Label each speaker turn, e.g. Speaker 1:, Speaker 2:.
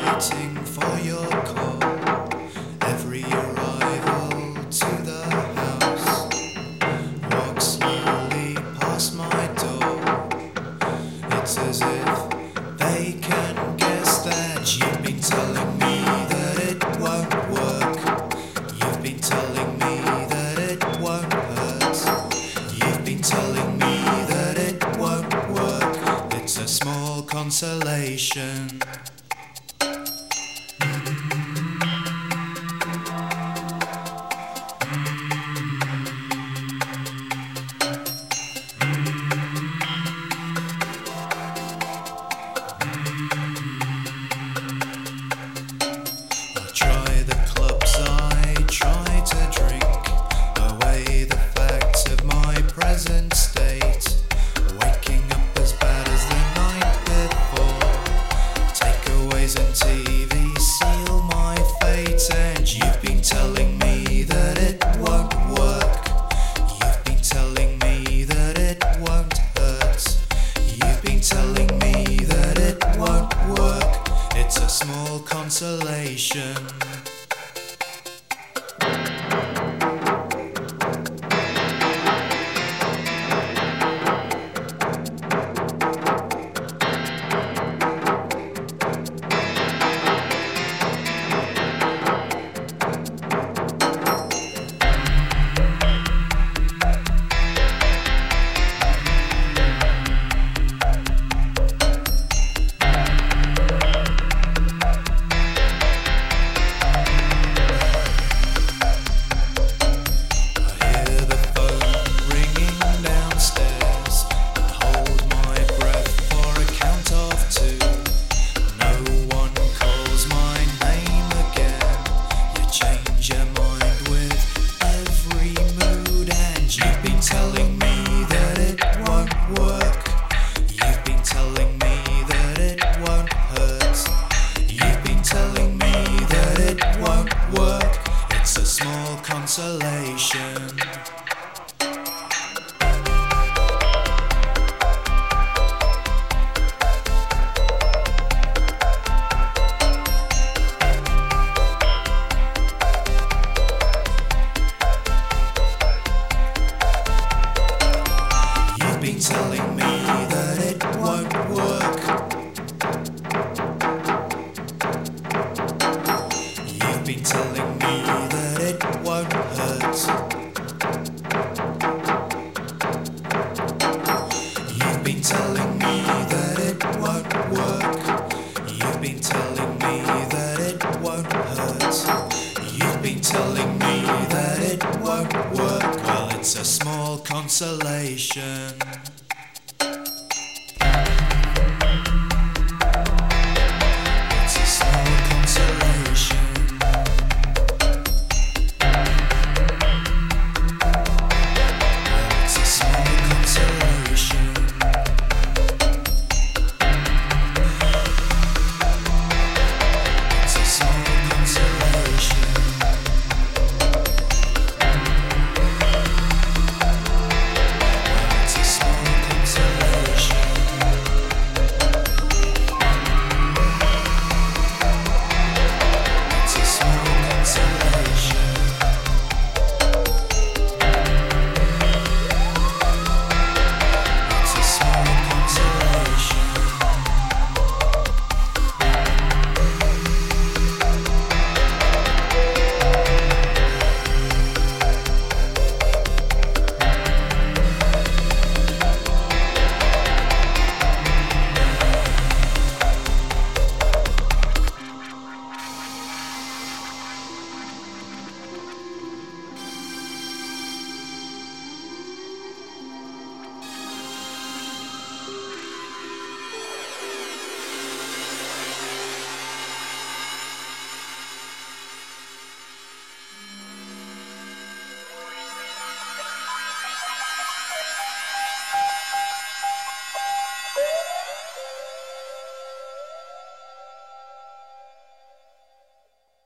Speaker 1: waiting for your call. Every arrival to the house walks slowly past my door. It's as if they can guess that you've been telling me that it won't work. You've been telling me that it won't hurt. You've been telling me that it won't work. It's a small consolation. Try the clubs, I try to drink away the facts of my present state. Waking up as bad as the night before. Takeaways and TV seal my fate. And you've been telling me that it won't work. You've been telling me that it won't hurt. You've been telling me that it won't work. It's a small consolation. Telling me that it won't work. You've been telling me that it won't hurt. You've been telling me that it won't work. It's a small consolation. You've been telling me that it won't work. You've been telling me that it won't hurt. You've been telling me that it won't work. You've been telling me that it won't hurt. You've been telling me that it won't work. Well, it's a small consolation.